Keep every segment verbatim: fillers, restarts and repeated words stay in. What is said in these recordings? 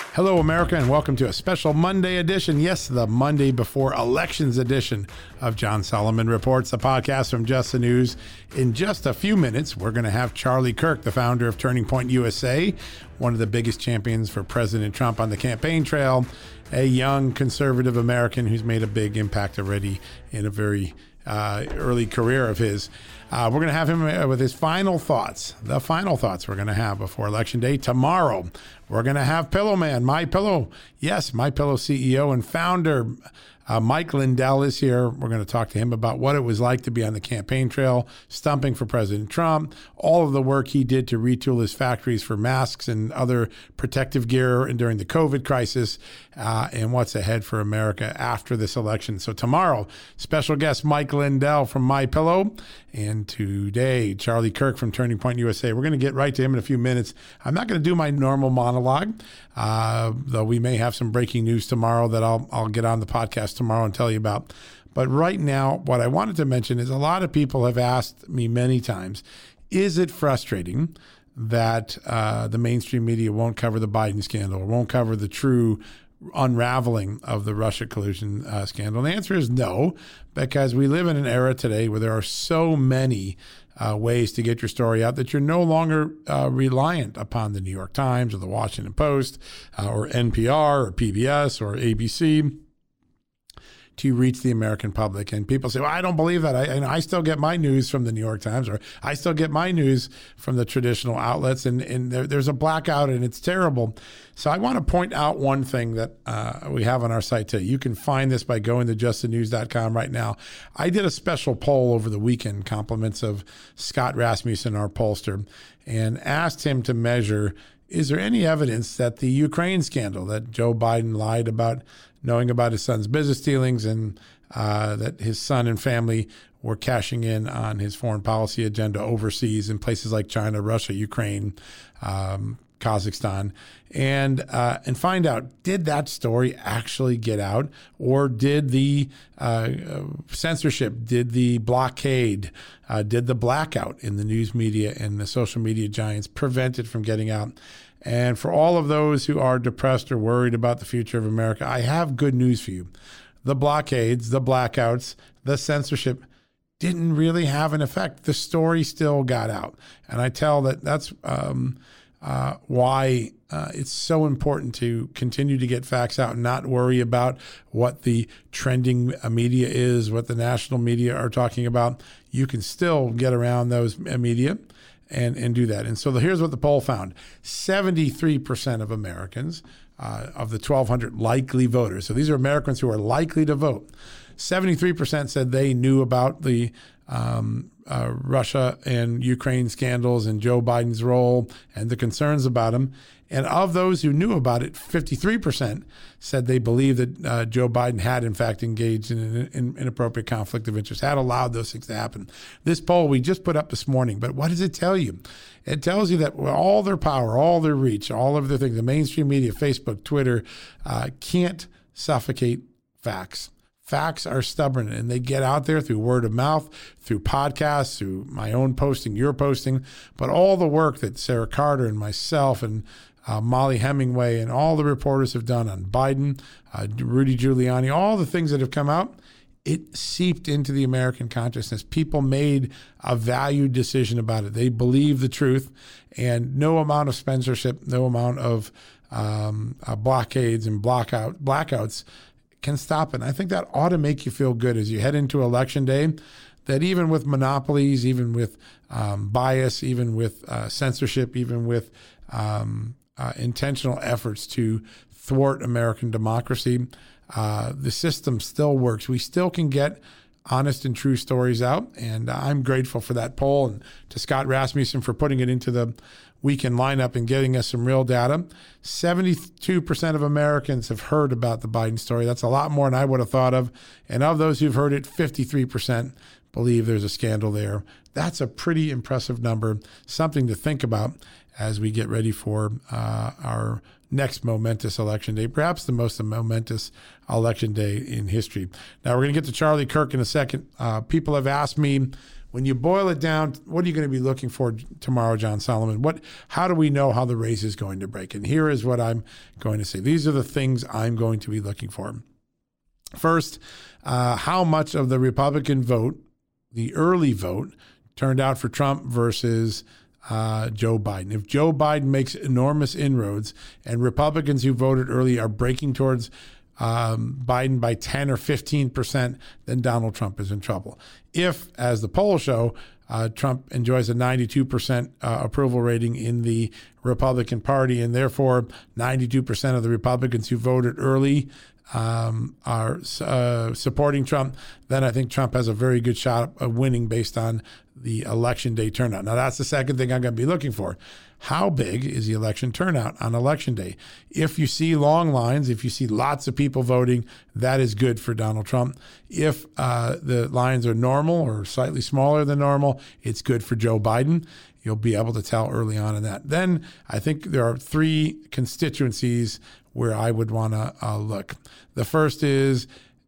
Hello, America, and welcome to a special Monday edition. Yes, the Monday before elections edition of John Solomon Reports, the podcast from Just the News. In just a few minutes, we're going to have Charlie Kirk, the founder of Turning Point U S A, one of the biggest champions for President Trump on the campaign trail, a young conservative American who's made a big impact already in a very uh, early career of his. Uh, we're going to have him with his final thoughts, the final thoughts we're going to have before Election Day. Tomorrow, we're going to have Pillow Man, My Pillow. Yes, My Pillow C E O and founder, uh, Mike Lindell is here. We're going to talk to him about what it was like to be on the campaign trail, stumping for President Trump, all of the work he did to retool his factories for masks and other protective gear during the COVID crisis, uh, and what's ahead for America after this election. So tomorrow, special guest Mike Lindell from My Pillow, and today, Charlie Kirk from Turning Point U S A. We're going to get right to him in a few minutes. I'm not going to do my normal monologue, uh, though we may have some breaking news tomorrow that I'll I'll get on the podcast tomorrow and tell you about. But right now, what I wanted to mention is a lot of people have asked me many times, is it frustrating that uh, the mainstream media won't cover the Biden scandal, or won't cover the true unraveling of the Russia collusion uh, scandal? And the answer is no, because we live in an era today where there are so many uh, ways to get your story out that you're no longer uh, reliant upon the New York Times or the Washington Post uh, or N P R or P B S or A B C to reach the American public. And people say, well, I don't believe that. I, and I still get my news from the New York Times, or I still get my news from the traditional outlets, and, and there, there's a blackout and it's terrible. So I want to point out one thing that uh, we have on our site today. You can find this by going to just the news dot com right now. I did a special poll over the weekend, compliments of Scott Rasmussen, our pollster, and asked him to measure, is there any evidence that the Ukraine scandal, that Joe Biden lied about knowing about his son's business dealings, and uh, that his son and family were cashing in on his foreign policy agenda overseas in places like China, Russia, Ukraine, um, Kazakhstan, and uh, and find out, did that story actually get out, or did the uh, censorship, did the blockade, uh, did the blackout in the news media and the social media giants prevent it from getting out? And for all of those who are depressed or worried about the future of America, I have good news for you. The blockades, the blackouts, the censorship didn't really have an effect. The story still got out. And I tell that that's um, uh, why uh, it's so important to continue to get facts out and not worry about what the trending media is, what the national media are talking about. You can still get around those media and and do that. And so the, here's what the poll found. seventy-three percent of Americans, uh, of the twelve hundred likely voters, so these are Americans who are likely to vote, seventy-three percent said they knew about the um, uh, Russia and Ukraine scandals and Joe Biden's role and the concerns about him. And of those who knew about it, fifty-three percent said they believed that uh, Joe Biden had, in fact, engaged in an in, inappropriate conflict of interest, had allowed those things to happen. This poll we just put up this morning, but what does it tell you? It tells you that all their power, all their reach, all of their things, the mainstream media, Facebook, Twitter, uh, can't suffocate facts. Facts are stubborn, and they get out there through word of mouth, through podcasts, through my own posting, your posting, but all the work that Sarah Carter and myself and Uh, Molly Hemingway and all the reporters have done on Biden, uh, Rudy Giuliani, all the things that have come out, it seeped into the American consciousness. People made a valued decision about it. They believe the truth, and no amount of censorship, no amount of um, uh, blockades and blackout blackouts can stop it. And I think that ought to make you feel good as you head into Election Day, that even with monopolies, even with um, bias, even with uh, censorship, even with um, Uh, intentional efforts to thwart American democracy, uh, the system still works. We still can get honest and true stories out, and I'm grateful for that poll, and to Scott Rasmussen for putting it into the weekend lineup and getting us some real data. seventy-two percent of Americans have heard about the Biden story. That's a lot more than I would have thought of. And of those who've heard it, fifty-three percent believe there's a scandal there. That's a pretty impressive number, something to think about as we get ready for uh, our next momentous election day, perhaps the most momentous election day in history. Now, we're going to get to Charlie Kirk in a second. Uh, people have asked me, when you boil it down, what are you going to be looking for tomorrow, John Solomon? What, how do we know how the race is going to break? And here is what I'm going to say. These are the things I'm going to be looking for. First, uh, how much of the Republican vote, the early vote, turned out for Trump versus uh, Joe Biden. If Joe Biden makes enormous inroads and Republicans who voted early are breaking towards Um, Biden by ten or fifteen percent, then Donald Trump is in trouble. If, as the polls show, uh, Trump enjoys a ninety-two percent uh, approval rating in the Republican Party, and therefore ninety-two percent of the Republicans who voted early um, are uh, supporting Trump, then I think Trump has a very good shot of winning based on the election day turnout. Now, that's the second thing I'm going to be looking for. How big is the election turnout on election day? If you see long lines, if you see lots of people voting, that is good for Donald Trump. If uh, the lines are normal or slightly smaller than normal, it's good for Joe Biden. You'll be able to tell early on in that. Then I think there are three constituencies where I would want to uh, look. The first is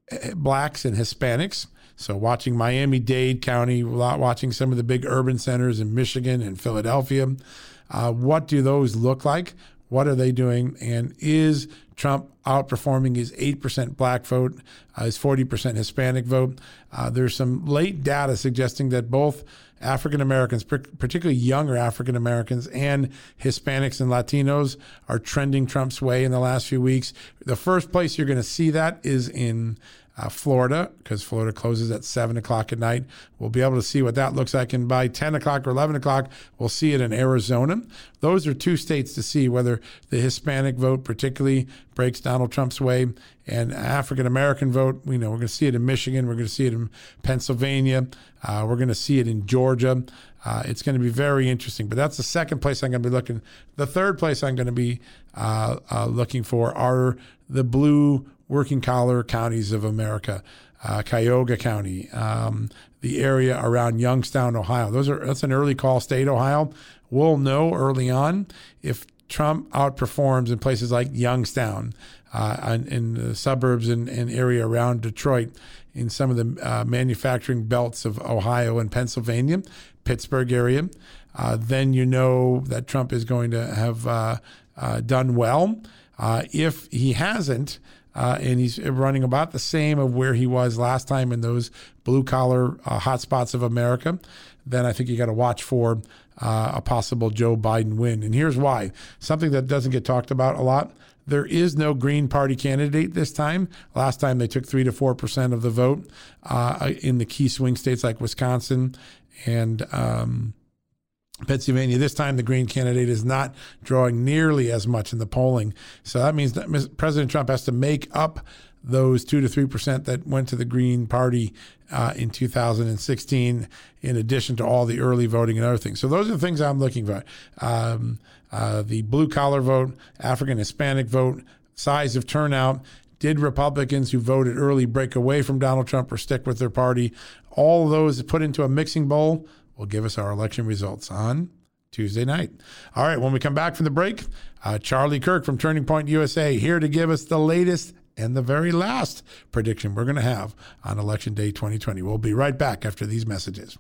blacks and Hispanics. So watching Miami-Dade County, watching some of the big urban centers in Michigan and Philadelphia. Uh, what do those look like? What are they doing? And is Trump outperforming his eight percent black vote, uh, his forty percent Hispanic vote? Uh, there's some late data suggesting that both African Americans, particularly younger African Americans, and Hispanics and Latinos are trending Trump's way in the last few weeks. The first place you're going to see that is in Uh, Florida, because Florida closes at seven o'clock at night. We'll be able to see what that looks like. And by ten o'clock or eleven o'clock, we'll see it in Arizona. Those are two states to see whether the Hispanic vote particularly breaks Donald Trump's way. And African-American vote, we know we're going to see it in Michigan. We're going to see it in Pennsylvania. Uh, we're going to see it in Georgia. Uh, it's going to be very interesting. But that's the second place I'm going to be looking. The third place I'm going to be uh, uh, looking for are the blue working collar counties of America, uh, Cuyahoga County, um, the area around Youngstown, Ohio. Those are that's an early call state, Ohio. We'll know early on if Trump outperforms in places like Youngstown, uh, in, in the suburbs and, and area around Detroit, in some of the uh, manufacturing belts of Ohio and Pennsylvania, Pittsburgh area. Uh, then you know that Trump is going to have uh, uh, done well. Uh, if he hasn't, Uh, and he's running about the same of where he was last time in those blue-collar uh, hotspots of America, then I think you got to watch for uh, a possible Joe Biden win. And here's why. Something that doesn't get talked about a lot. There is no Green Party candidate this time. Last time they took three to four percent of the vote uh, in the key swing states like Wisconsin and um Pennsylvania. This time, the Green candidate is not drawing nearly as much in the polling. So that means that President Trump has to make up those two to three percent that went to the Green Party uh, in two thousand sixteen, in addition to all the early voting and other things. So those are the things I'm looking for. Um, uh, the blue collar vote, African Hispanic vote, size of turnout. Did Republicans who voted early break away from Donald Trump or stick with their party? All of those put into a mixing bowl will give us our election results on Tuesday night. All right, when we come back from the break, uh, Charlie Kirk from Turning Point U S A here to give us the latest and the very last prediction we're going to have on Election Day twenty twenty. We'll be right back after these messages.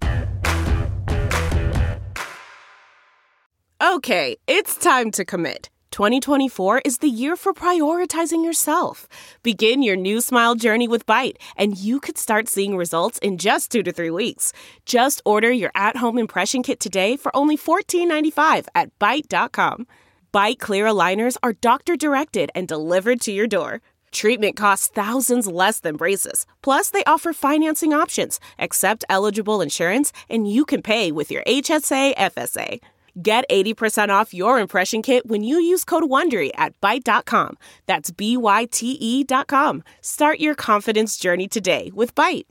Okay, it's time to commit. twenty twenty-four is the year for prioritizing yourself. Begin your new smile journey with Byte, and you could start seeing results in just two to three weeks. Just order your at-home impression kit today for only fourteen ninety-five at byte dot com. Byte clear aligners are doctor-directed and delivered to your door. Treatment costs thousands less than braces. Plus, they offer financing options, accept eligible insurance, and you can pay with your H S A F S A. Get eighty percent off your impression kit when you use code WONDERY at byte dot com. That's B Y T E dot com. Start your confidence journey today with Byte.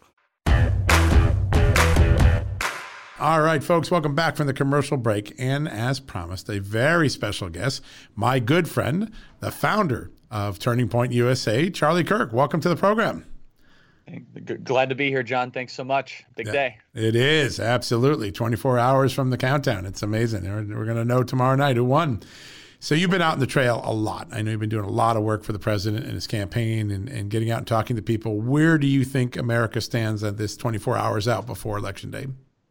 All right, folks, welcome back from the commercial break. And as promised, a very special guest, my good friend, the founder of Turning Point U S A, Charlie Kirk. Welcome to the program. Glad to be here, John. Thanks so much. Big yeah, day. It is, absolutely. twenty-four hours from the countdown. It's amazing. We're, we're going to know tomorrow night who won. So you've been out in the trail a lot. I know you've been doing a lot of work for the president and his campaign and, and getting out and talking to people. Where do you think America stands at this twenty-four hours out before Election Day?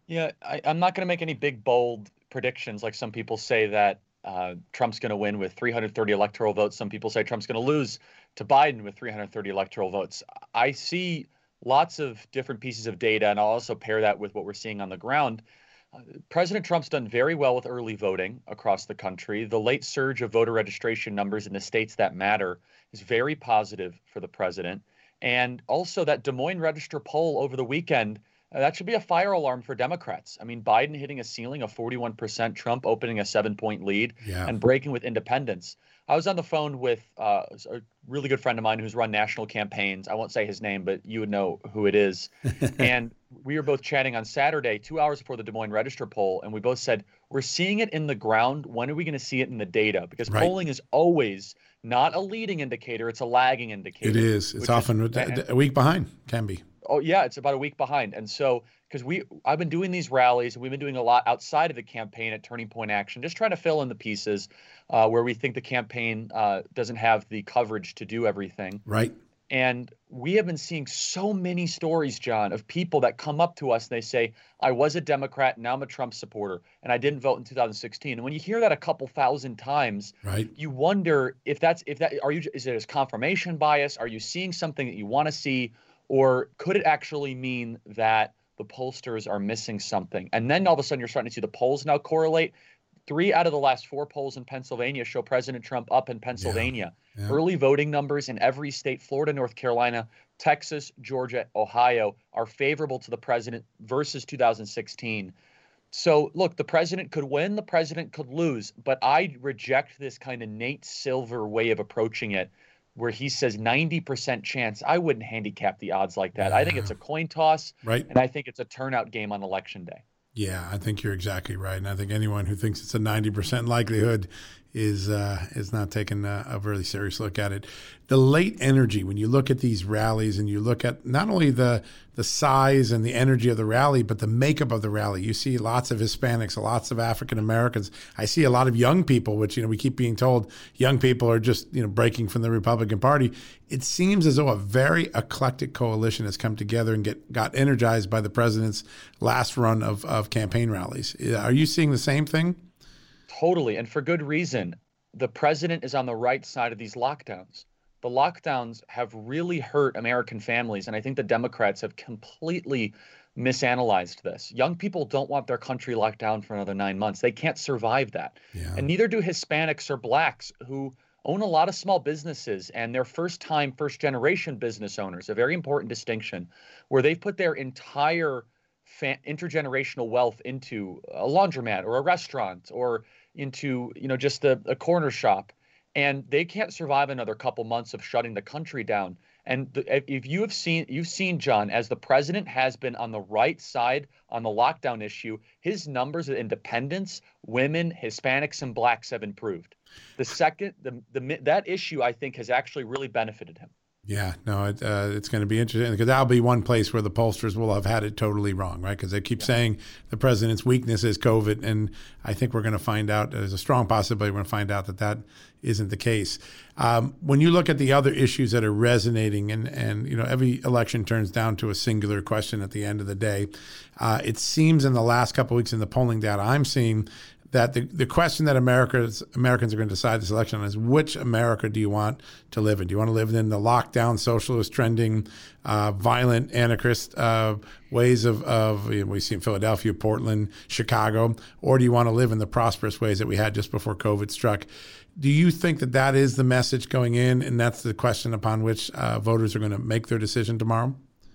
Yeah, I, I'm not going to make any big, bold predictions like some people say that uh, Trump's going to win with three hundred thirty electoral votes. Some people say Trump's going to lose to Biden with three hundred thirty electoral votes. I see lots of different pieces of data, and I'll also pair that with what we're seeing on the ground. Uh, President Trump's done very well with early voting across the country. The late surge of voter registration numbers in the states that matter is very positive for the president. And also that Des Moines Register poll over the weekend, uh, that should be a fire alarm for Democrats. I mean, Biden hitting a ceiling of forty-one percent, Trump opening a seven-point lead Yeah. and breaking with independents. I was on the phone with uh, a really good friend of mine who's run national campaigns. I won't say his name, but you would know who it is. And we were both chatting on Saturday, two hours before the Des Moines Register poll, and we both said, we're seeing it in the ground. When are we going to see it in the data? Because Right. polling is always not a leading indicator. It's a lagging indicator. It is. It's often is, a, a week behind, can be. Oh, yeah, it's about a week behind. And so, because we, I've been doing these rallies, and we've been doing a lot outside of the campaign at Turning Point Action, just trying to fill in the pieces uh, where we think the campaign uh, doesn't have the coverage to do everything. Right. And we have been seeing so many stories, John, of people that come up to us and they say, I was a Democrat, now I'm a Trump supporter, and I didn't vote in two thousand sixteen. And when you hear that a couple thousand times, Right. you wonder if that's, if that, are you, is it as confirmation bias? Are you seeing something that you want to see? Or could it actually mean that the pollsters are missing something? And then all of a sudden you're starting to see the polls now correlate. Three out of the last four polls in Pennsylvania show President Trump up in Pennsylvania. Yeah, yeah. Early voting numbers in every state, Florida, North Carolina, Texas, Georgia, Ohio, are favorable to the president versus two thousand sixteen. So, look, the president could win, the president could lose, but I reject this kind of Nate Silver way of approaching it, where he says ninety percent chance. I wouldn't handicap the odds like that. Yeah. I think it's a coin toss, Right. and I think it's a turnout game on election day. Yeah, I think you're exactly right. And I think anyone who thinks it's a ninety percent likelihood is uh, is not taking a, a really serious look at it. The late energy, when you look at these rallies and you look at not only the the size and the energy of the rally, but the makeup of the rally. You see lots of Hispanics, lots of African Americans. I see a lot of young people, which, you know, we keep being told young people are just, you know, breaking from the Republican Party. It seems as though a very eclectic coalition has come together and get got energized by the president's last run of, of campaign rallies. Are you seeing the same thing? Totally, and for good reason. The president is on the right side of these lockdowns. The lockdowns have really hurt American families, and I think the Democrats have completely misanalyzed this. Young people don't want their country locked down for another nine months. They can't survive that. Yeah. And neither do Hispanics or blacks who own a lot of small businesses, and they're first-time, first-generation business owners, a very important distinction, where they've put their entire fa- intergenerational wealth into a laundromat or a restaurant or into, you know, just a, a corner shop. And they can't survive another couple months of shutting the country down. And the, if you have seen, you've seen, John, as the president has been on the right side on the lockdown issue, his numbers of independents, women, Hispanics, and blacks have improved. The second, the, the that issue, I think, has actually really benefited him. Yeah, no, it, uh, it's going to be interesting because that'll be one place where the pollsters will have had it totally wrong, right? Because they keep yeah. saying the president's weakness is COVID, and I think we're going to find out, there's a strong possibility we're going to find out that that isn't the case. Um, when you look at the other issues that are resonating, and, and you know, every election turns down to a singular question at the end of the day, uh, it seems in the last couple of weeks in the polling data I'm seeing that the, the question that America's, Americans are going to decide this election on is which America do you want to live in? Do you want to live in the lockdown, socialist, trending, uh, violent, anarchist uh, ways of, of you know, we see in Philadelphia, Portland, Chicago, or do you want to live in the prosperous ways that we had just before COVID struck? Do you think that that is the message going in, and that's the question upon which uh, voters are going to make their decision tomorrow?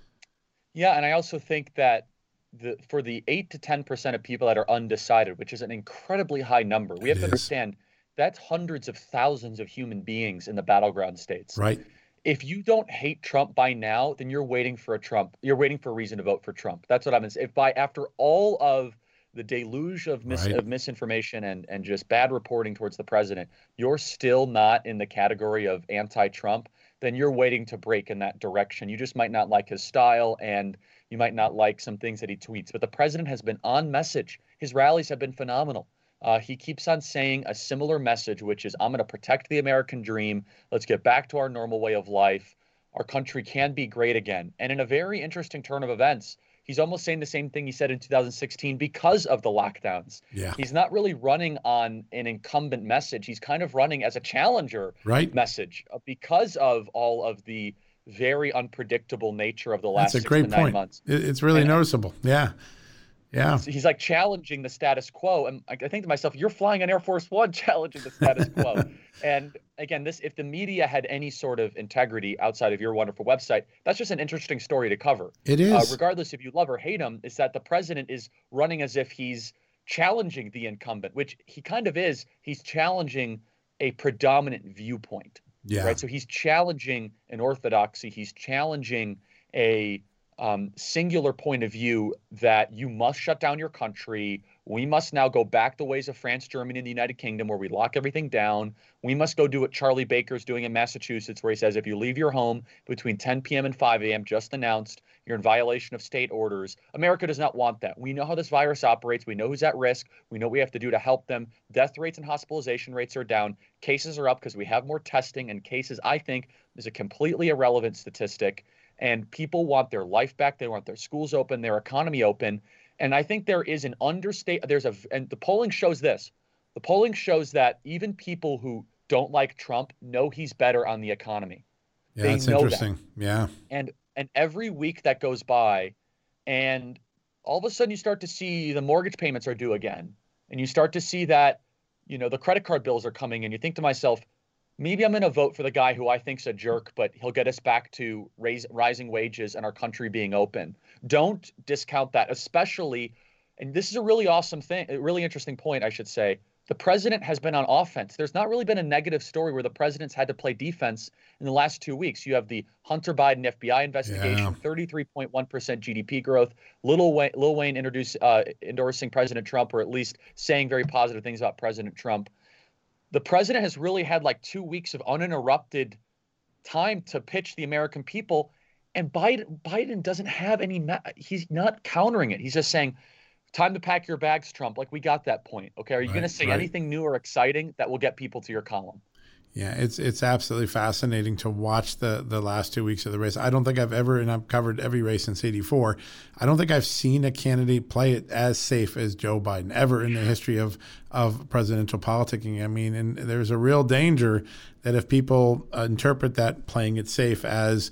Yeah, and I also think that The, for the eight to ten percent of people that are undecided, which is an incredibly high number, we have It to is. understand that's hundreds of thousands of human beings in the battleground states. Right. If you don't hate Trump by now, then you're waiting for a Trump. You're waiting for a reason to vote for Trump. That's what I'm saying. If by after all of the deluge of, mis- Right. of misinformation and, and just bad reporting towards the president, you're still not in the category of anti-Trump, then you're waiting to break in that direction. You just might not like his style, and you might not like some things that he tweets, but the president has been on message. His rallies have been phenomenal. Uh, he keeps on saying a similar message, which is, I'm going to protect the American dream. Let's get back to our normal way of life. Our country can be great again. And in a very interesting turn of events, he's almost saying the same thing he said in two thousand sixteen because of the lockdowns. Yeah. He's not really running on an incumbent message. He's kind of running as a challenger right. message because of all of the very unpredictable nature of the last That's a six great to nine point. months. It's really and, noticeable. Yeah. Yeah. He's like challenging the status quo. And I think to myself, you're flying an Air Force One challenging the status quo. And again, this if the media had any sort of integrity outside of your wonderful website, that's just an interesting story to cover. It is. Uh, regardless if you love or hate him, is that the president is running as if he's challenging the incumbent, which he kind of is. He's challenging a predominant viewpoint. Yeah. Right. So he's challenging an orthodoxy. He's challenging a um, singular point of view that you must shut down your country. We must now go back the ways of France, Germany, and the United Kingdom, where we lock everything down. We must go do what Charlie Baker's doing in Massachusetts, where he says if you leave your home between ten p.m. and five a.m., just announced, you're in violation of state orders. America does not want that. We know how this virus operates. We know who's at risk. We know what we have to do to help them. Death rates and hospitalization rates are down. Cases are up because we have more testing, and cases, I think, is a completely irrelevant statistic. And people want their life back. They want their schools open, their economy open. And I think there is an understate. There's a, and the polling shows this. The polling shows that even people who don't like Trump know he's better on the economy. Yeah, they that's know interesting. That. Yeah. And and every week that goes by, and all of a sudden you start to see the mortgage payments are due again, and you start to see that, you know, the credit card bills are coming in. You think to myself, maybe I'm going to vote for the guy who I think's a jerk, but he'll get us back to raise, rising wages and our country being open. Don't discount that, especially, and this is a really awesome thing, a really interesting point, I should say. The president has been on offense. There's not really been a negative story where the president's had to play defense in the last two weeks. You have the Hunter Biden F B I investigation, yeah. thirty-three point one percent G D P growth, Lil Wayne, Lil Wayne introduce, uh, endorsing President Trump, or at least saying very positive things about President Trump. The president has really had like two weeks of uninterrupted time to pitch the American people. And Biden, Biden doesn't have any, he's not countering it. He's just saying, time to pack your bags, Trump. Like, we got that point. Okay. Are you right, going to say right. anything new or exciting that will get people to your column? Yeah, it's it's absolutely fascinating to watch the the last two weeks of the race. I don't think I've ever, and I've covered every race since eighty-four, I don't think I've seen a candidate play it as safe as Joe Biden ever in the history of of presidential politicking. I mean, and there's a real danger that if people uh, interpret that playing it safe as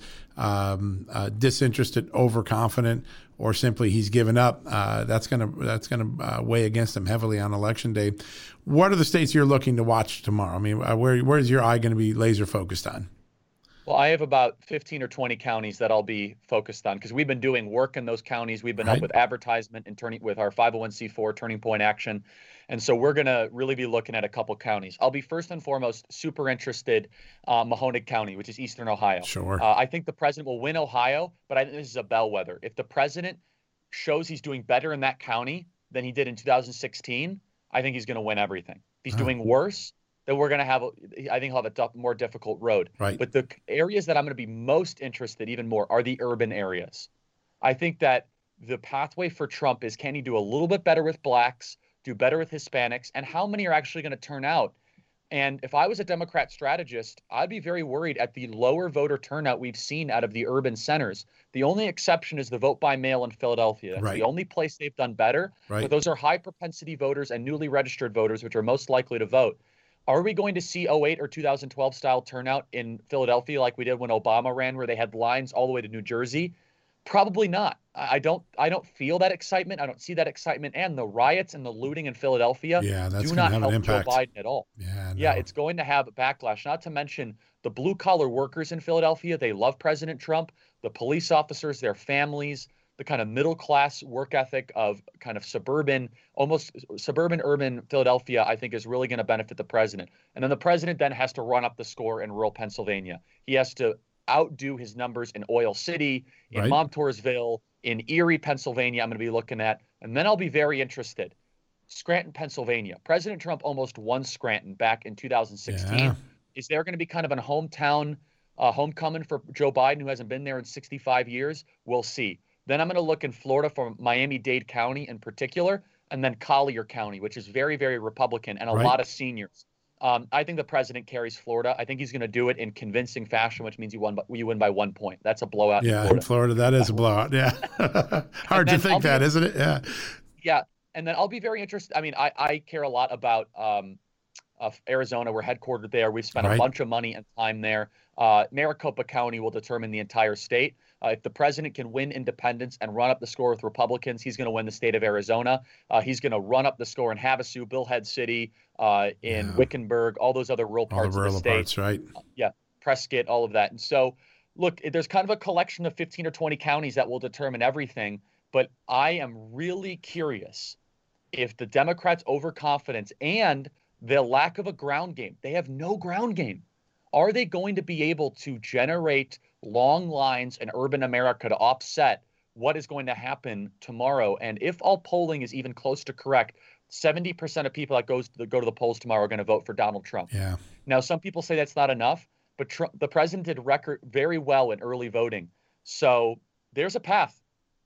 um, uh, disinterested, overconfident, or simply he's given up, uh, that's gonna that's gonna uh, weigh against him heavily on election day. What are the states you're looking to watch tomorrow? I mean, uh, where where is your eye going to be laser focused on? Well, I have about fifteen or twenty counties that I'll be focused on because we've been doing work in those counties. We've been right. up with advertisement and turning with our five oh one c four Turning Point Action. And so we're going to really be looking at a couple counties. I'll be first and foremost super interested uh, Mahoning County, which is Eastern Ohio. Sure. Uh, I think the president will win Ohio, but I think this is a bellwether. If the president shows he's doing better in that county than he did in two thousand sixteen, I think he's going to win everything. If he's huh. doing worse, then we're going to have, a, I think he'll have a tough, more difficult road. Right. But the areas that I'm going to be most interested even more are the urban areas. I think that the pathway for Trump is, can he do a little bit better with blacks, do better with Hispanics, and how many are actually going to turn out? And if I was a Democrat strategist, I'd be very worried at the lower voter turnout we've seen out of the urban centers. The only exception is the vote by mail in Philadelphia. That's right. the only place they've done better. Right. But those are high propensity voters and newly registered voters, which are most likely to vote. Are we going to see oh eight or two thousand twelve style turnout in Philadelphia like we did when Obama ran, where they had lines all the way to New Jersey? Probably not. I don't I don't feel that excitement. I don't see that excitement. And the riots and the looting in Philadelphia yeah, that's do not have help an Joe impact. Biden at all. Yeah, no. Yeah, it's going to have a backlash, not to mention the blue collar workers in Philadelphia. They love President Trump, the police officers, their families, the kind of middle class work ethic of kind of suburban, almost suburban urban Philadelphia, I think is really going to benefit the president. And then the president then has to run up the score in rural Pennsylvania. He has to outdo his numbers in Oil City, in Right. Montoursville, in Erie, Pennsylvania, I'm going to be looking at. And then I'll be very interested. Scranton, Pennsylvania. President Trump almost won Scranton back in two thousand sixteen. Yeah. Is there going to be kind of a hometown uh, homecoming for Joe Biden, who hasn't been there in sixty-five years? We'll see. Then I'm going to look in Florida for Miami-Dade County in particular, and then Collier County, which is very, very Republican and a Right. lot of seniors. Um, I think the president carries Florida. I think he's going to do it in convincing fashion, which means you won, you win by one point. That's a blowout. Yeah, in Florida. in Florida, that is a blowout. Yeah, hard to think that, isn't it? Yeah, yeah. And then I'll be very interested. I mean, I, I care a lot about um, uh, Arizona. We're headquartered there. We've spent right. a bunch of money and time there. Uh, Maricopa County will determine the entire state. Uh, if the president can win independents and run up the score with Republicans, he's going to win the state of Arizona. Uh, he's going to run up the score in Havasu, Billhead City, uh, in yeah. Wickenburg, all those other rural parts all the rural of the state. Parts, right? Uh, yeah, Prescott, all of that. And so, look, there's kind of a collection of fifteen or twenty counties that will determine everything. But I am really curious if the Democrats' overconfidence and the lack of a ground game, they have no ground game. Are they going to be able to generate long lines in urban America to offset what is going to happen tomorrow? And if all polling is even close to correct, seventy percent of people that goes to the, go to the polls tomorrow are going to vote for Donald Trump. Yeah. Now, some people say that's not enough, but Trump, the president did record very well in early voting. So there's a path.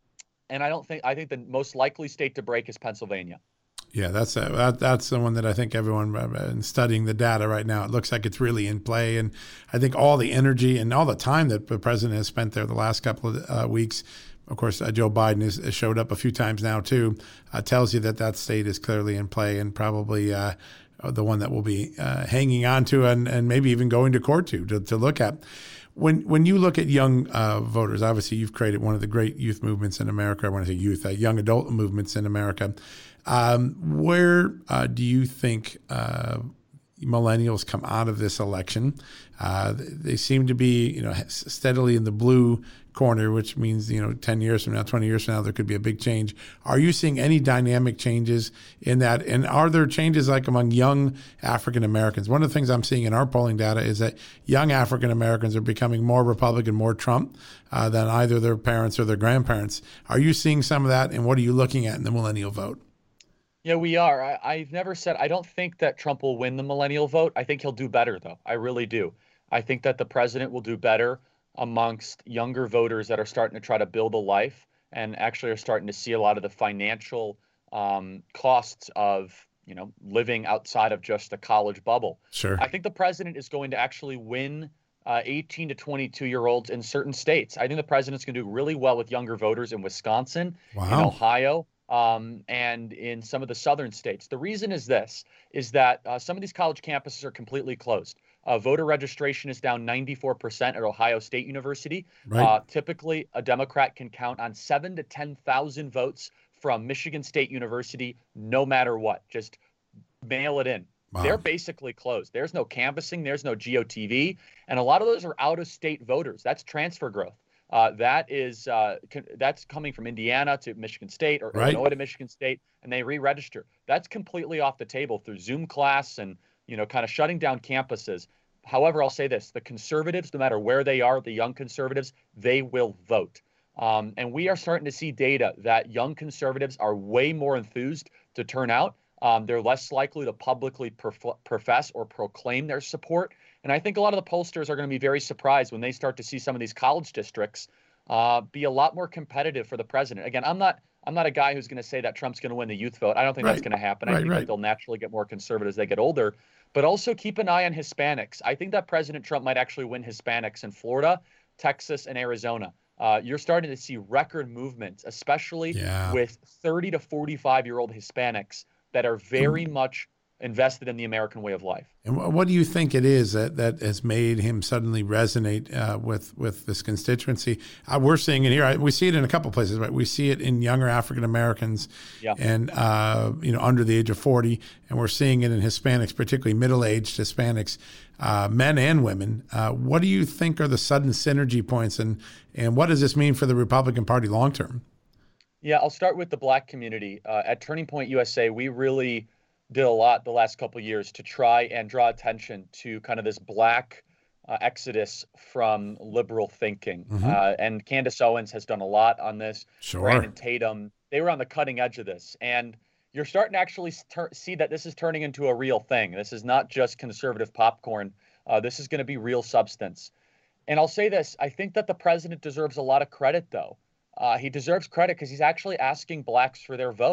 And I don't think, I think the most likely state to break is Pennsylvania. Yeah, that's a, that, that's the one that I think everyone uh, studying the data right now, it looks like it's really in play. And I think all the energy and all the time that the president has spent there the last couple of uh, weeks, of course, uh, Joe Biden has, has showed up a few times now too, uh, tells you that that state is clearly in play and probably uh, the one that we'll be uh, hanging on to and, and maybe even going to court to, to, to look at. When when you look at young uh, voters, obviously you've created one of the great youth movements in America. I want to say youth, uh, young adult movements in America. Um, where uh, do you think uh, millennials come out of this election? Uh, they seem to be, you know, steadily in the blue corner, which means, you know, ten years from now, twenty years from now, there could be a big change. Are you seeing any dynamic changes in that? And are there changes like among young African Americans? One of the things I'm seeing in our polling data is that young African Americans are becoming more Republican, more Trump uh, than either their parents or their grandparents. Are you seeing some of that? And what are you looking at in the millennial vote? Yeah, we are. I, I've never said, I don't think that Trump will win the millennial vote. I think he'll do better, though. I really do. I think that the president will do better amongst younger voters that are starting to try to build a life and actually are starting to see a lot of the financial um, costs of, you know, living outside of just the college bubble. Sure. I think the president is going to actually win uh, eighteen to twenty-two year olds in certain states. I think the president's going to do really well with younger voters in Wisconsin, wow. in Ohio. Um, and in some of the southern states. The reason is this, is that uh, some of these college campuses are completely closed. Uh, voter registration is down ninety-four percent at Ohio State University. Right. Uh, typically, a Democrat can count on seven to ten thousand votes from Michigan State University, no matter what. Just mail it in. Wow. They're basically closed. There's no canvassing. There's no G O T V. And a lot of those are out-of-state voters. That's transfer growth. Uh, that is uh, that's coming from Indiana to Michigan State or right. Illinois to Michigan State, and they re-register. That's completely off the table through Zoom class and, you know, kind of shutting down campuses. However, I'll say this: the conservatives, no matter where they are, the young conservatives, they will vote. Um, and we are starting to see data that young conservatives are way more enthused to turn out. Um, they're less likely to publicly prof- profess or proclaim their support. And I think a lot of the pollsters are going to be very surprised when they start to see some of these college districts uh, be a lot more competitive for the president. Again, I'm not I'm not a guy who's going to say that Trump's going to win the youth vote. I don't think right. that's going to happen. I right, think right. that they'll naturally get more conservative as they get older. But also keep an eye on Hispanics. I think that President Trump might actually win Hispanics in Florida, Texas, and Arizona. Uh, you're starting to see record movements, especially yeah. with thirty to forty-five year old Hispanics that are very mm. much invested in the American way of life. And what do you think it is that, that has made him suddenly resonate uh, with with this constituency? Uh, we're seeing it here. I, we see it in a couple places, right? We see it in younger African Americans yeah. and uh, you know under the age of forty, and we're seeing it in Hispanics, particularly middle-aged Hispanics, uh, men and women. Uh, what do you think are the sudden synergy points, and and what does this mean for the Republican Party long term? Yeah, I'll start with the Black community. Uh, at Turning Point U S A, we really did a lot the last couple of years to try and draw attention to kind of this Black uh, exodus from liberal thinking. Mm-hmm. Uh, and Candace Owens has done a lot on this. Sure. Brandon Tatum, they were on the cutting edge of this. And you're starting to actually ter- see that this is turning into a real thing. This is not just conservative popcorn. Uh, this is going to be real substance. And I'll say this, I think that the president deserves a lot of credit, though. Uh, he deserves credit because he's actually asking Blacks for their vote.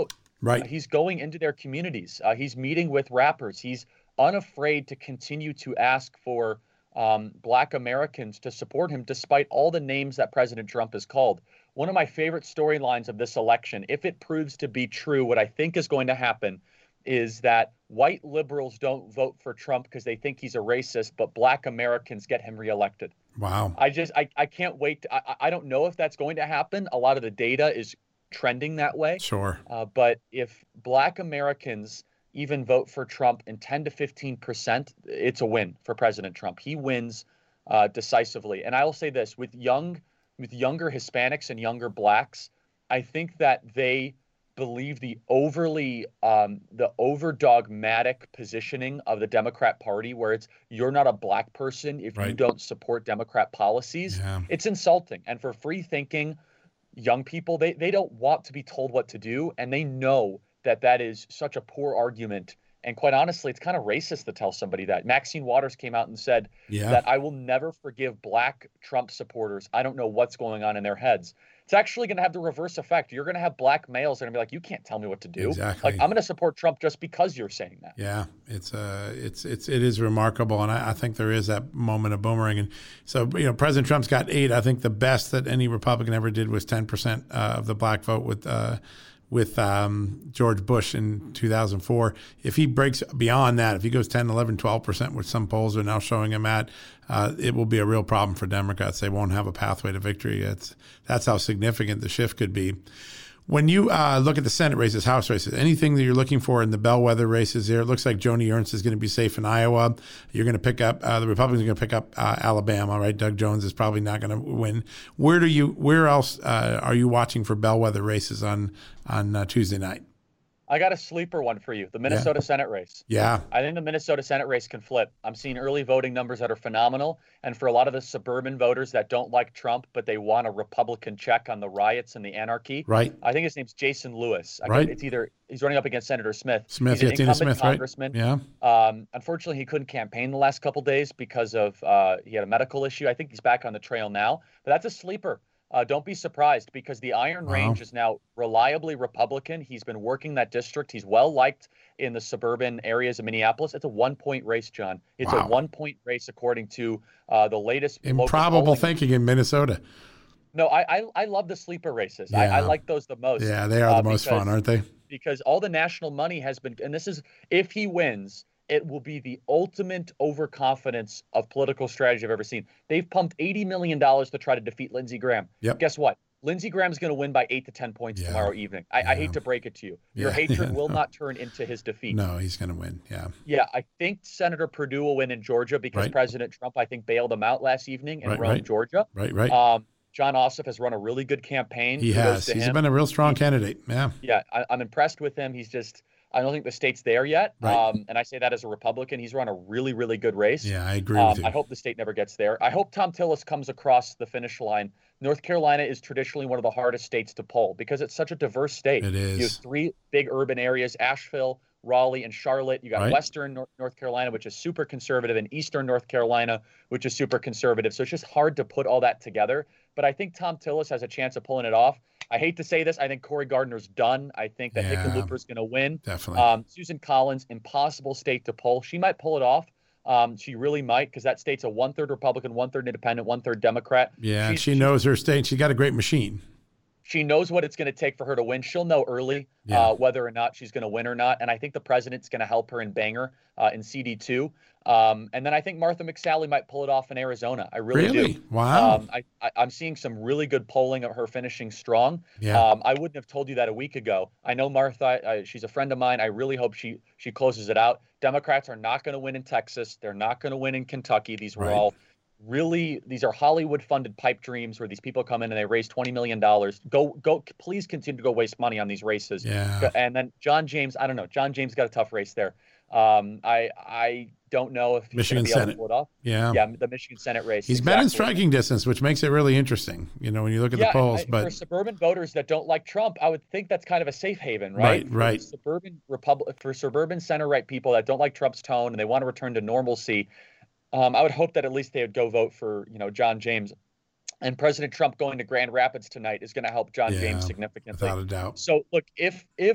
Right. Uh, he's going into their communities. Uh, he's meeting with rappers. He's unafraid to continue to ask for um, Black Americans to support him, despite all the names that President Trump has called. One of my favorite storylines of this election, if it proves to be true, what I think is going to happen is that white liberals don't vote for Trump because they think he's a racist, but Black Americans get him reelected. Wow. I just, I, I can't wait. To, I, I don't know if that's going to happen. A lot of the data is trending that way. Sure. Uh, but if Black Americans even vote for Trump in ten to fifteen percent, it's a win for President Trump. He wins uh, decisively. And I will say this, with young, with younger Hispanics and younger Blacks, I think that they believe the overly, um, the over dogmatic positioning of the Democrat Party, where it's you're not a Black person if right. you don't support Democrat policies. Yeah. It's insulting. And for free thinking young people, they, they don't want to be told what to do. And they know that that is such a poor argument. And quite honestly, it's kind of racist to tell somebody that. Maxine Waters came out and said yeah. that I will never forgive Black Trump supporters. I don't know what's going on in their heads. It's actually going to have the reverse effect. You're going to have Black males that are going to be like, you can't tell me what to do. Exactly. Like, I'm going to support Trump just because you're saying that. Yeah, it's uh, it's it's it is remarkable, and I, I think there is that moment of boomerang. And so, you know, President Trump's got eight. I think the best that any Republican ever did was ten percent uh, of the Black vote with uh, with um, George Bush in two thousand four. If he breaks beyond that, if he goes ten, eleven, twelve percent, which some polls are now showing him at, uh, it will be a real problem for Democrats. They won't have a pathway to victory. It's, that's how significant the shift could be. When you uh, look at the Senate races, House races, anything that you're looking for in the bellwether races there, it looks like Joni Ernst is going to be safe in Iowa. You're going to pick up, uh, the Republicans are going to pick up uh, Alabama, right? Doug Jones is probably not going to win. Where do you, where else uh, are you watching for bellwether races on, on uh, Tuesday night? I got a sleeper one for you, the Minnesota yeah. Senate race. Yeah. I think the Minnesota Senate race can flip. I'm seeing early voting numbers that are phenomenal. And for a lot of the suburban voters that don't like Trump, but they want a Republican check on the riots and the anarchy. Right. I think his name's Jason Lewis. I right. mean, it's either he's running up against Senator Smith. Smith, he's an yeah, Tina incumbent Smith, congressman. Right? Yeah. Um, unfortunately, he couldn't campaign the last couple of days because of uh, he had a medical issue. I think he's back on the trail now. But that's a sleeper. Uh, don't be surprised because the Iron wow. Range is now reliably Republican. He's been working that district. He's well liked in the suburban areas of Minneapolis. It's a one-point race, John. It's wow. a one-point race according to uh, the latest. Improbable thinking in Minnesota. No, I, I I love the sleeper races. Yeah. I, I like those the most. Yeah, they are the uh, most because, fun, aren't they? Because all the national money has been, and this is if he wins, it will be the ultimate overconfidence of political strategy I've ever seen. They've pumped eighty million dollars to try to defeat Lindsey Graham. Yep. Guess what? Lindsey Graham's going to win by eight to ten points yeah. tomorrow evening. I, yeah. I hate to break it to you. Your yeah. hatred yeah, will no. not turn into his defeat. No, he's going to win. Yeah. Yeah, I think Senator Perdue will win in Georgia because right. President Trump, I think, bailed him out last evening in right, Rome, right. Georgia. Right, right. Um, John Ossoff has run a really good campaign. He Kudos has. to He's him. been a real strong he, candidate. Yeah. Yeah, I, I'm impressed with him. He's just, I don't think the state's there yet. Right. Um, and I say that as a Republican. He's run a really, really good race. Yeah, I agree um, with you. I hope the state never gets there. I hope Tom Tillis comes across the finish line. North Carolina is traditionally one of the hardest states to poll because it's such a diverse state. It is. You have three big urban areas, Asheville, Raleigh, and Charlotte. You got right. Western North, North Carolina, which is super conservative, and Eastern North Carolina, which is super conservative. So it's just hard to put all that together. But I think Tom Tillis has a chance of pulling it off. I hate to say this. I think Cory Gardner's done. I think that yeah, Hickenlooper's going to win. Definitely. Um, Susan Collins, impossible state to poll. She might pull it off. Um, she really might because that state's a one-third Republican, one-third Independent, one-third Democrat. Yeah, She's, she knows her state. She got a great machine. She knows what it's going to take for her to win. She'll know early yeah. uh, whether or not she's going to win or not. And I think the president's going to help her in Bangor uh, in C D two. Um, and then I think Martha McSally might pull it off in Arizona. I really, really? do. Wow. Um, I, I, I'm seeing some really good polling of her finishing strong. Yeah. Um, I wouldn't have told you that a week ago. I know Martha. I, she's a friend of mine. I really hope she she closes it out. Democrats are not going to win in Texas. They're not going to win in Kentucky. These were right. all really, these are Hollywood-funded pipe dreams where these people come in and they raise twenty million dollars. Go, go! Please continue to go waste money on these races. Yeah. And then John James, I don't know. John James got a tough race there. Um, I I don't know if he's Michigan going to be able Senate. to pull it off. Yeah. Yeah, the Michigan Senate race. He's exactly. been in striking distance, which makes it really interesting. You know, when you look at yeah, the polls, I, but for suburban voters that don't like Trump, I would think that's kind of a safe haven, right? Right, for right. Suburban Republic for suburban center-right people that don't like Trump's tone and they want to return to normalcy. Um, I would hope that at least they would go vote for, you know, John James. And President Trump going to Grand Rapids tonight is going to help John yeah, James significantly. without a doubt. So, look, if if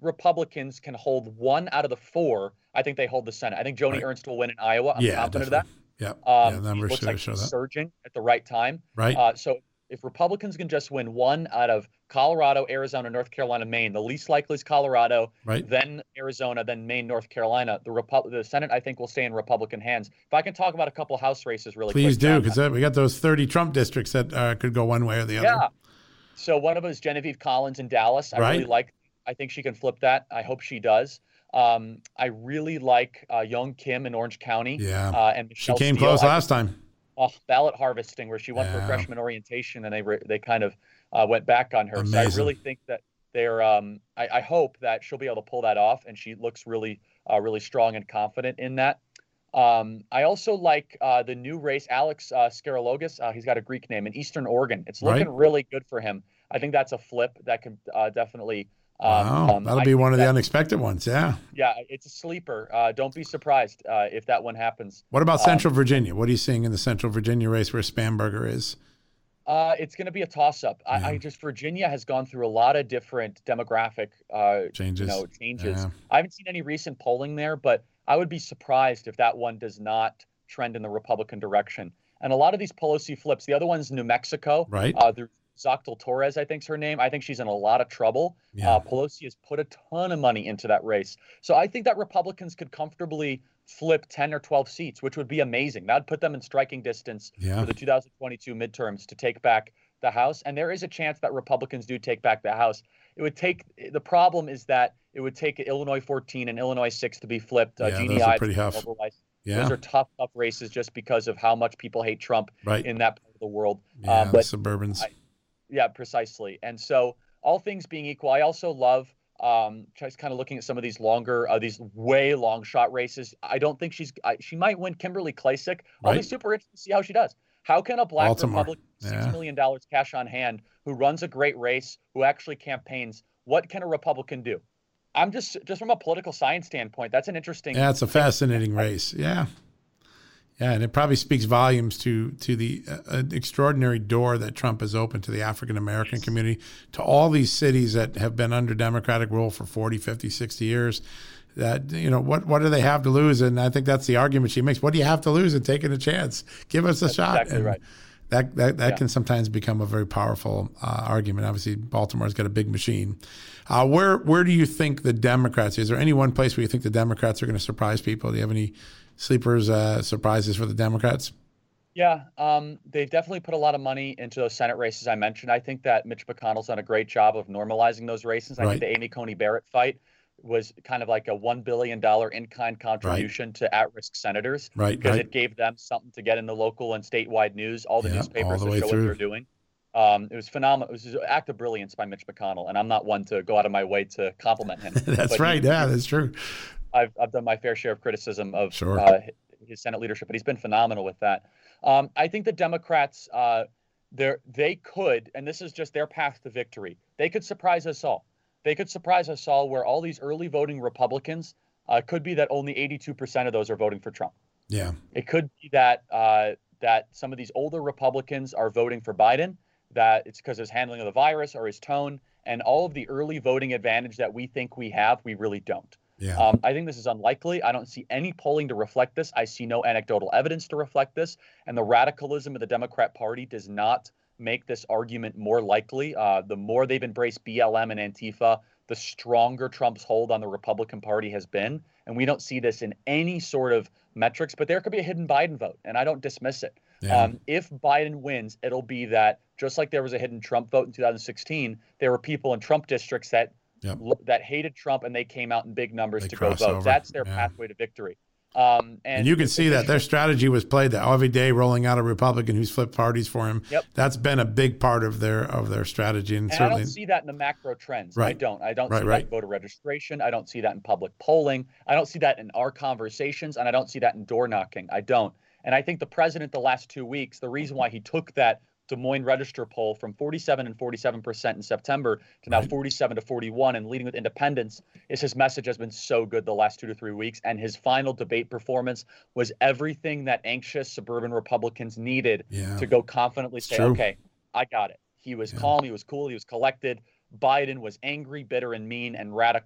Republicans can hold one out of the four, I think they hold the Senate. I think Joni Right. Ernst will win in Iowa. I'm Yeah, confident definitely. of that. Yep. Um, Yeah, he numbers looks should like show he's that. surging at the right time. Right. Uh, so if Republicans can just win one out of Colorado, Arizona, North Carolina, Maine, the least likely is Colorado, Right. then Arizona, then Maine, North Carolina. The Repu- the Senate, I think, will stay in Republican hands. If I can talk about a couple House races really Please quick. do, John. because we got those thirty Trump districts that uh, could go one way or the other. Yeah. So one of them is Genevieve Collins in Dallas. I Right. really like. I think she can flip that. I hope she does. Um, I really like uh, Young Kim in Orange County. Yeah. Uh, and She Michelle came Steele. close I- last time. Oh, ballot harvesting, where she went Yeah. for freshman orientation, and they re- they kind of uh, went back on her. So Amazing. I really think that they're. Um, I, I hope that she'll be able to pull that off, and she looks really, uh, really strong and confident in that. Um, I also like uh, the new race, Alex uh, Skarologis. Uh, he's got a Greek name in Eastern Oregon. It's looking Right. really good for him. I think that's a flip that could uh, definitely. Um, Wow, um, that'll I be think one of the that- unexpected ones. Yeah. Yeah, it's a sleeper. Uh, don't be surprised uh, if that one happens. What about Um, Central Virginia? What are you seeing in the Central Virginia race where Spanberger is? Uh, it's going to be a toss-up. I, Yeah. I just Virginia has gone through a lot of different demographic uh, Changes. You know, changes. Yeah. I haven't seen any recent polling there, but I would be surprised if that one does not trend in the Republican direction. And a lot of these Pelosi flips. The other one's New Mexico. Right. Uh, the Zochtel Torres, I think's her name. I think she's in a lot of trouble. Yeah. Uh, Pelosi has put a ton of money into that race. So I think that Republicans could comfortably flip ten or twelve seats, which would be amazing. That would put them in striking distance Yeah. for the two thousand twenty-two midterms to take back the House. And there is a chance that Republicans do take back the House. It would take, the problem is that it would take Illinois fourteen and Illinois six to be flipped. Uh, Yeah, Jeannie those are Ives, pretty tough. otherwise- Yeah. Those are tough, tough races just because of how much people hate Trump Right. in that part of the world. Yeah, Um, the but Suburbans. I- yeah, precisely. And so, all things being equal, I also love um, just kind of looking at some of these longer, uh, these way long shot races. I don't think she's. I, she might win Kimberly Klacik. I'll be Right. super interested to see how she does. How can a black Baltimore. Republican, six Yeah. million dollars cash on hand, who runs a great race, who actually campaigns, what can a Republican do? I'm just just from a political science standpoint, that's an interesting. Yeah, it's a fascinating race. Yeah. Yeah, and it probably speaks volumes to to the uh, extraordinary door that Trump has opened to the African American community, to all these cities that have been under Democratic rule for forty, fifty, sixty years. That, you know, what what do they have to lose? And I think that's the argument she makes. What do you have to lose in taking a chance? Give us a That's shot. exactly And right. That that, that Yeah. can sometimes become a very powerful uh, argument. Obviously, Baltimore's got a big machine. Uh, where where do you think the Democrats? Is there any one place where you think the Democrats are going to surprise people? Do you have any sleepers, uh, surprises for the Democrats? Yeah, um, they definitely put a lot of money into those Senate races I mentioned. I think that Mitch McConnell's done a great job of normalizing those races. I Right. think the Amy Coney Barrett fight was kind of like a one billion dollars in-kind contribution to at-risk senators, Right, because right. it gave them something to get in the local and statewide news, all the Yeah, all newspapers the to way show through. what they're doing. Um, it was phenomenal. It was an act of brilliance by Mitch McConnell, and I'm not one to go out of my way to compliment him. That's but he- right. Yeah, that's true. I've I've done my fair share of criticism of Sure. uh, his Senate leadership, but he's been phenomenal with that. Um, I think the Democrats, uh, they they could, and this is just their path to victory. They could surprise us all. They could surprise us all, where all these early voting Republicans uh, could be that only eighty-two percent of those are voting for Trump. Yeah. It could be that uh, that some of these older Republicans are voting for Biden, that it's because of his handling of the virus or his tone, and all of the early voting advantage that we think we have, we really don't. Yeah. Um, I think this is unlikely. I don't see any polling to reflect this. I see no anecdotal evidence to reflect this. And the radicalism of the Democrat Party does not make this argument more likely. Uh, the more they've embraced B L M and Antifa, the stronger Trump's hold on the Republican Party has been. And we don't see this in any sort of metrics, but there could be a hidden Biden vote, and I don't dismiss it. Yeah. Um, if Biden wins, it'll be that, just like there was a hidden Trump vote in two thousand sixteen, there were people in Trump districts that Yep. that hated Trump, and they came out in big numbers They to go cross vote. over. That's their Yeah. pathway to victory. Um, and, And you can see that their strategy was played that every day, rolling out a Republican who's flipped parties for him. Yep. That's been a big part of their of their strategy, and, And I certainly don't see that in the macro trends. I Right. don't. I don't Right, see right. that in voter registration. I don't see that in public polling. I don't see that in our conversations, and I don't see that in door knocking. I don't. And I think the president the last two weeks, the reason why he took that Des Moines Register poll from forty-seven and forty-seven percent in September to now Right. forty-seven to forty-one and leading with independents, is his message has been so good the last two to three weeks. And his final debate performance was everything that anxious suburban Republicans needed Yeah. to go confidently say, true. okay, I got it. He was Yeah. calm, he was cool, he was collected. Biden was angry, bitter, and mean and radical.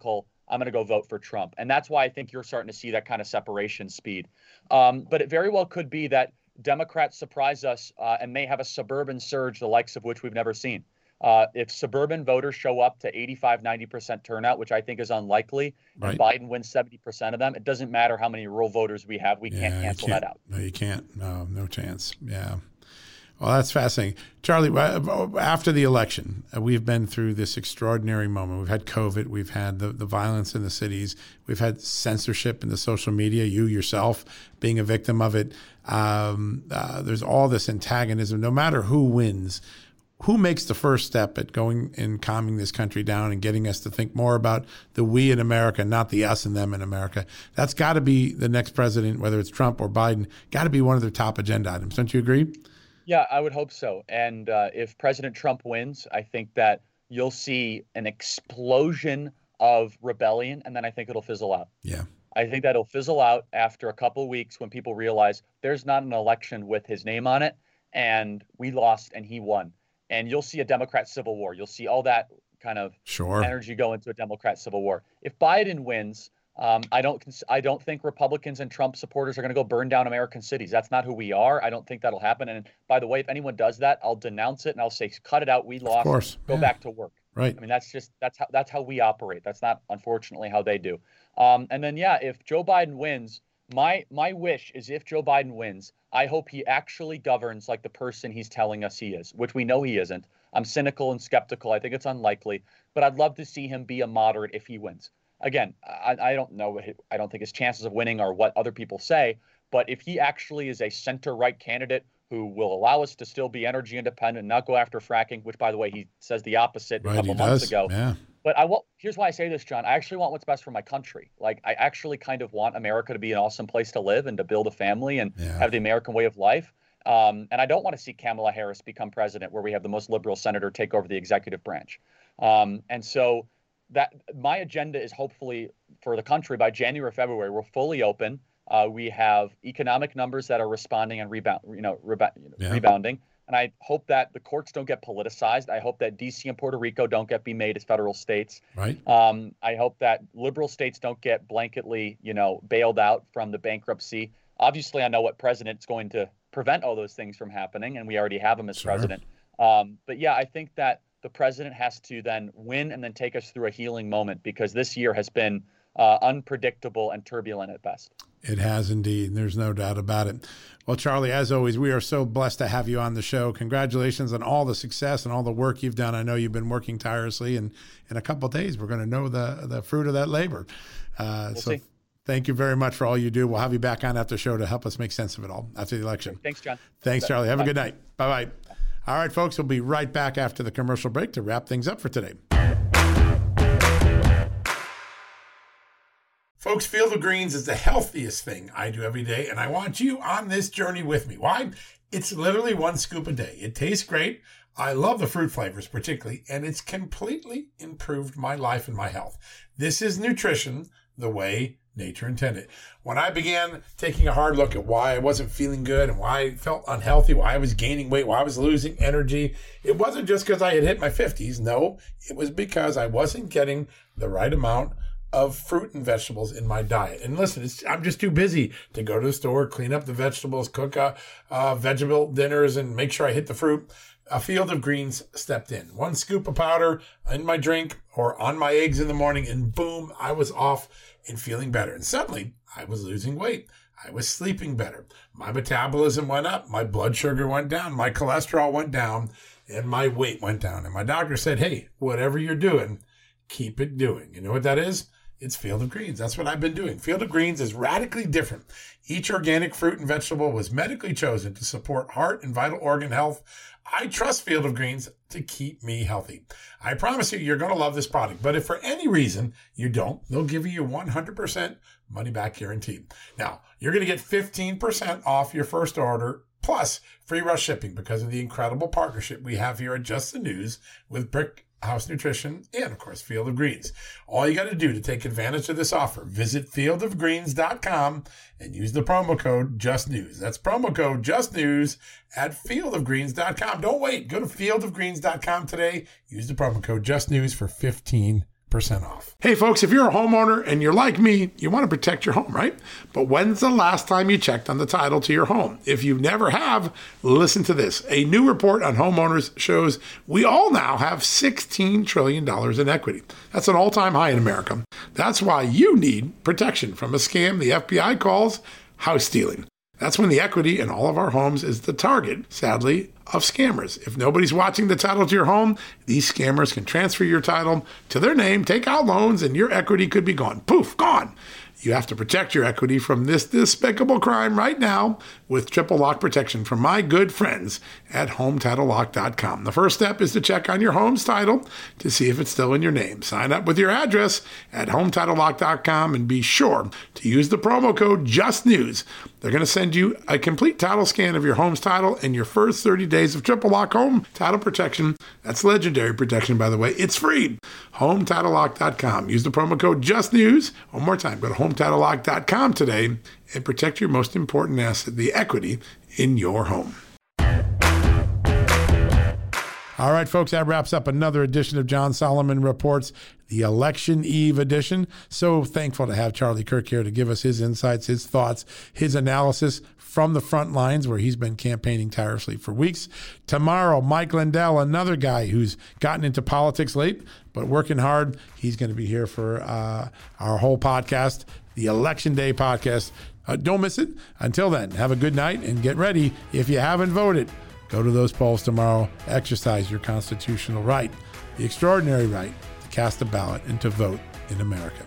I'm going to go vote for Trump. And that's why I think you're starting to see that kind of separation speed. Um, but it very well could be that Democrats surprise us uh, and may have a suburban surge, the likes of which we've never seen. Uh, if suburban voters show up to eighty-five, ninety percent turnout, which I think is unlikely, right. and Biden wins seventy percent of them, it doesn't matter how many rural voters we have. We yeah, can't cancel can't, that out. No, you can't. No, no chance. Yeah. Well, that's fascinating. Charlie, after the election, we've been through this extraordinary moment. We've had COVID. We've had the, the violence in the cities. We've had censorship in the social media, you yourself being a victim of it. Um, uh, there's all this antagonism. No matter who wins, who makes the first step at going and calming this country down and getting us to think more about the we in America, not the us and them in America? That's got to be the next president, whether it's Trump or Biden, got to be one of their top agenda items. Don't you agree? Yeah, I would hope so. And uh, if President Trump wins, I think that you'll see an explosion of rebellion, and then I think it'll fizzle out. Yeah. I think that'll fizzle out after a couple of weeks when people realize there's not an election with his name on it, and we lost and he won. And you'll see a Democrat civil war. You'll see all that kind of sure. energy go into a Democrat civil war. If Biden wins, Um, I don't. I don't think Republicans and Trump supporters are going to go burn down American cities. That's not who we are. I don't think that'll happen. And by the way, if anyone does that, I'll denounce it and I'll say, "Cut it out. We lost. Of course. Go yeah. back to work." Right. I mean, that's just that's how that's how we operate. That's not, unfortunately, how they do. Um, and then, yeah, if Joe Biden wins, my my wish is if Joe Biden wins, I hope he actually governs like the person he's telling us he is, which we know he isn't. I'm cynical and skeptical. I think it's unlikely, but I'd love to see him be a moderate if he wins. Again, I, I don't know. I don't think his chances of winning are what other people say. But if he actually is a center-right candidate who will allow us to still be energy independent and not go after fracking, which, by the way, he says the opposite right, a couple he months does. ago. Yeah. But I will, here's why I say this, John. I actually want what's best for my country. Like, I actually kind of want America to be an awesome place to live and to build a family and yeah. have the American way of life. Um, and I don't want to see Kamala Harris become president where we have the most liberal senator take over the executive branch. Um, and so that my agenda is hopefully for the country by January or February, we're fully open. Uh, we have economic numbers that are responding and rebound, you know, reba- yeah. rebounding. And I hope that the courts don't get politicized. I hope that D C and Puerto Rico don't get be made as federal states. Right. Um, I hope that liberal states don't get blanketly, you know, bailed out from the bankruptcy. Obviously, I know what president's going to prevent all those things from happening, and we already have him as sure. president. Um, but yeah, I think that the president has to then win and then take us through a healing moment, because this year has been uh, unpredictable and turbulent at best. It has indeed. There's no doubt about it. Well, Charlie, as always, we are so blessed to have you on the show. Congratulations on all the success and all the work you've done. I know you've been working tirelessly, and in a couple of days, we're going to know the, the fruit of that labor. Uh, we'll so see. Thank you very much for all you do. We'll have you back on after the show to help us make sense of it all after the election. Thanks, John. Thanks, Bye. Charlie. Have Bye. a good night. Bye-bye. All right, folks, we'll be right back after the commercial break to wrap things up for today. Folks, Field of Greens is the healthiest thing I do every day, and I want you on this journey with me. Why? It's literally one scoop a day. It tastes great. I love the fruit flavors particularly, and it's completely improved my life and my health. This is nutrition the way nature intended. When I began taking a hard look at why I wasn't feeling good and why I felt unhealthy, why I was gaining weight, why I was losing energy, it wasn't just because I had hit my fifties. No, it was because I wasn't getting the right amount of fruit and vegetables in my diet. And listen, it's, I'm just too busy to go to the store, clean up the vegetables, cook uh, uh, vegetable dinners, and make sure I hit the fruit. A Field of Greens stepped in. One scoop of powder in my drink or on my eggs in the morning, and boom, I was off and feeling better. And suddenly, I was losing weight. I was sleeping better. My metabolism went up. My blood sugar went down. My cholesterol went down. And my weight went down. And my doctor said, hey, whatever you're doing, keep it doing. You know what that is? It's Field of Greens. That's what I've been doing. Field of Greens is radically different. Each organic fruit and vegetable was medically chosen to support heart and vital organ health. I trust Field of Greens to keep me healthy. I promise you, you're going to love this product. But if for any reason you don't, they'll give you your one hundred percent money back guarantee. Now, you're going to get fifteen percent off your first order plus free rush shipping because of the incredible partnership we have here at Just the News with Brick House Nutrition, and of course, Field of Greens. All you got to do to take advantage of this offer, visit field of greens dot com and use the promo code JUSTNEWS. That's promo code JUSTNEWS at field of greens dot com. Don't wait. Go to field of greens dot com today. Use the promo code JUSTNEWS for fifteen percent off. Hey folks, if you're a homeowner and you're like me, you want to protect your home, right? But when's the last time you checked on the title to your home? If you never have, listen to this. A new report on homeowners shows we all now have sixteen trillion dollars in equity. That's an all-time high in America. That's why you need protection from a scam the F B I calls house stealing. That's when the equity in all of our homes is the target, sadly, of scammers. If nobody's watching the title to your home, these scammers can transfer your title to their name, take out loans, and your equity could be gone. Poof, gone. You have to protect your equity from this despicable crime right now with triple lock protection from my good friends at home title lock dot com. The first step is to check on your home's title to see if it's still in your name. Sign up with your address at home title lock dot com and be sure to use the promo code JUSTNEWS. They're going to send you a complete title scan of your home's title and your first thirty days of triple lock home title protection. That's legendary protection, by the way. It's free. home title lock dot com. Use the promo code JUSTNEWS. One more time, go to home title lock dot com today and protect your most important asset, the equity in your home. All right, folks, that wraps up another edition of John Solomon Reports, the Election Eve edition. So thankful to have Charlie Kirk here to give us his insights, his thoughts, his analysis from the front lines where he's been campaigning tirelessly for weeks. Tomorrow, Mike Lindell, another guy who's gotten into politics late, but working hard. He's going to be here for uh, our whole podcast, the Election Day podcast. Uh, don't miss it. Until then, have a good night and get ready. If you haven't voted, go to those polls tomorrow. Exercise your constitutional right, the extraordinary right to cast a ballot and to vote in America.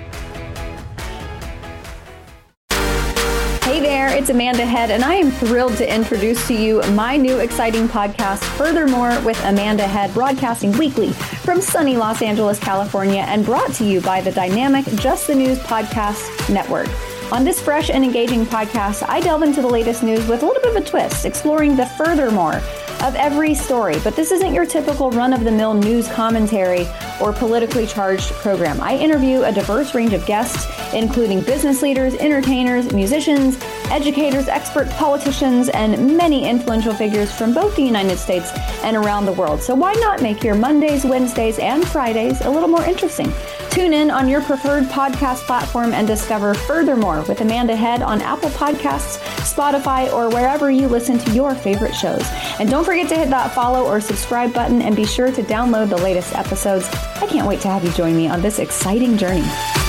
Hey there, it's Amanda Head, and I am thrilled to introduce to you my new exciting podcast, Furthermore with Amanda Head, broadcasting weekly from sunny Los Angeles, California, and brought to you by the dynamic Just the News Podcast Network. On this fresh and engaging podcast, I delve into the latest news with a little bit of a twist, exploring the furthermore of every story. But this isn't your typical run-of-the-mill news commentary or politically charged program. I interview a diverse range of guests, including business leaders, entertainers, musicians, educators, expert politicians, and many influential figures from both the United States and around the world. So why not make your Mondays, Wednesdays, and Fridays a little more interesting? Tune in on your preferred podcast platform and discover Furthermore with Amanda Head on Apple Podcasts, Spotify, or wherever you listen to your favorite shows. And don't forget to hit that follow or subscribe button and be sure to download the latest episodes. I can't wait to have you join me on this exciting journey.